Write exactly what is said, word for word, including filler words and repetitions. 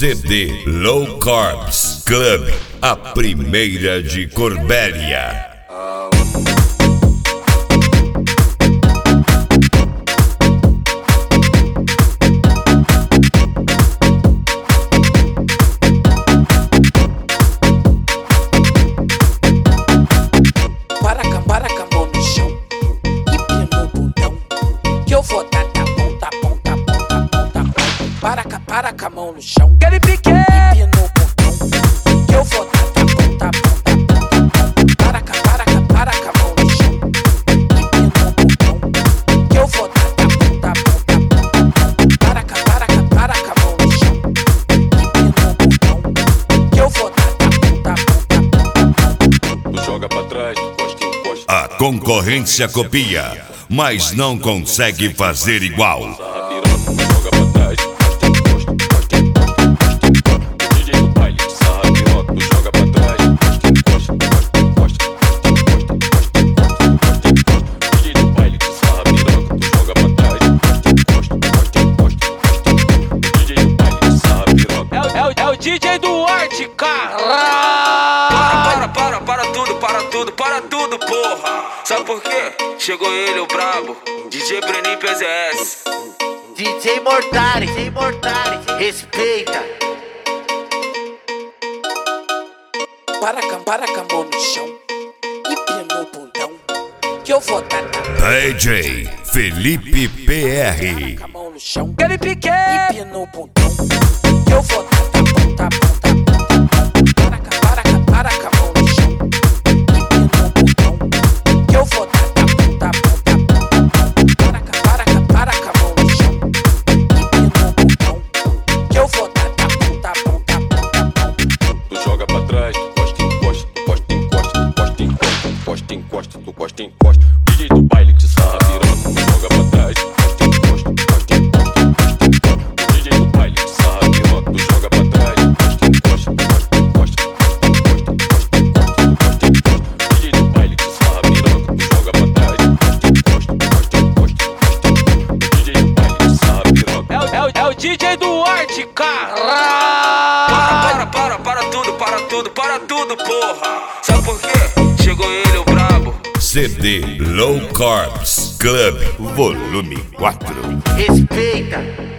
C D Low Carbs Club, a primeira de Corbélia. Para cá, para cá, mão no chão e pia no bundão, que eu vou dar tá bom, tá bom, tá bom, tá bom, tá bom. Para cá, para cá, mão no chão, Aquele pique e pia no bundão, que eu vou dar tá bom, tá bom, tá bom, tá bom. Para cá, para cá, para cá, mão no chão e pia no bundão, que eu vou dar tá bom, tá bom, tá bom, tá bom. Para cá, para cá, para cá, mão no chão e pia no bundão, que eu vou dar tá bom, tá bom, tá bom, tá bom. Tu joga pra trás, tu encosta, encosta. A concorrência copia, mas não consegue fazer igual. Sarra piroca, tu joga pra trás, encosta, encosta, encosta, encosta, encosta, encosta. O D J do baile, sarra piroca, tu joga pra trás, encosta, encosta, encosta, encosta, encosta, encosta, encosta, encosta, encosta. O D J do baile, sarra piroca, tu joga pra trás, encosta, encosta, encosta, encosta, encosta. O D J do baile, sarra piroca. é, o- é, o- é o D J do Arte, cara. Para, para, para, para tudo, para tudo, para tudo, porra. Sabe por quê? Chegou ele, o brabo, D J Breninho P Z S. D J Mortari, D J Mortari, respeita. Para cá, para cá, mão no chão e pia no bundão, que eu vou dar tá D J Felipe P R. com a mão no chão Aquele pique e pia no bundão, que eu vou dar tá bom, tá bom, tá bom, tá bom. Para cá, para cá, para cá, mão no chão e pia no bundão, que eu vou dar tá bom, tá bom, tá bom, tá bom. Para cá, para cá, para cá, mão no chão e pia no bundão, que eu vou dar tá bom, tá bom, tá bom, tá bom. Tu joga pra trás, tu encosta, encosta, encosta, encosta, encosta, encosta, encosta, encosta, tu encosta, encosta. D J do baile que sarra piroca, tu joga pra trás, encosta, encosta, encosta, encosta, encosta, encosta. O D J do baile que sarra piroca, tu joga pra trás, encosta, encosta, encosta, encosta, encosta, encosta, encosta, encosta, encosta. O D J do baile que sarra piroca, tu joga pra trás, encosta, encosta, encosta, encosta, encosta, encosta. O D J do baile que sarra piroca. é, o- é, o- é o D J do Arte, cara. Para, para, para, para tudo, para tudo, para tudo, porra. Sabe por quê? Chegou ele, o brabo. C D Low Carbs Club, volume quatro. Respeita.